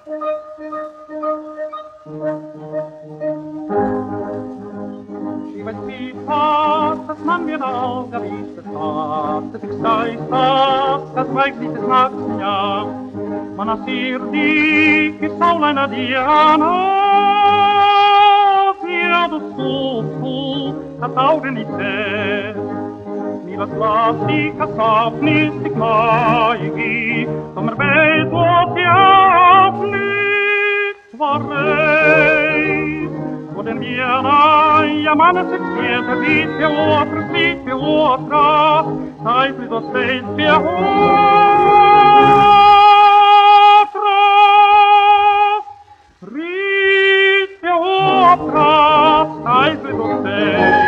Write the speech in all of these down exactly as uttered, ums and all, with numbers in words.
She was die fast, dass man mir auch gewiss es hat, dass ich sei fast, das weiß nicht des nächsten Jahr. Man a sir di che sola una diana, via do su, su, a taude ni te. Ni la plastica sapni si caigi, kommer bei då till avsnitt varrej. Och den mjärna, ja mannen sig spete, vid vi åtra, vid vi åtra, tajtligt och stejt vi åtra. Rit vi åtra, tajtligt och stejt.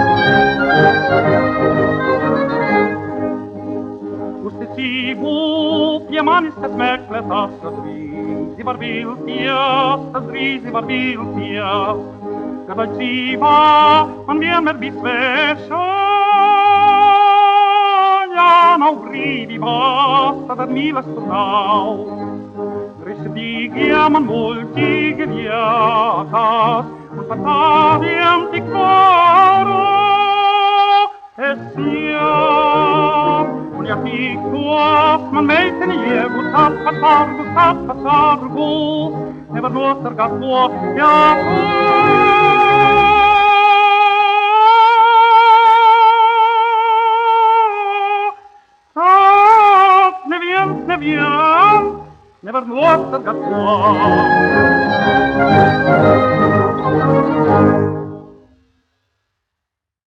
Ustecivo, piemanistas mekletas, tas risi var viltias, tas risi var viltias. Kada civa, man viemer bisvesha, ja nau rivi vasta, dat milas totau. Residigia man multige viatas, un fatadiam ti coro, esiam. Und ja fick tuas, man meiten jego, tappa sargo, tappa sargo, never låter gat på, ja tap, ne vient, ne vient, never låter gat på.